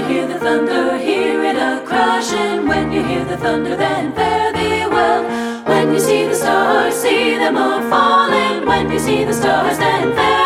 you hear the thunder, hear it a crashing. When you hear the thunder, then fare thee well. When you see the stars, see them all falling. When you see the stars, then fare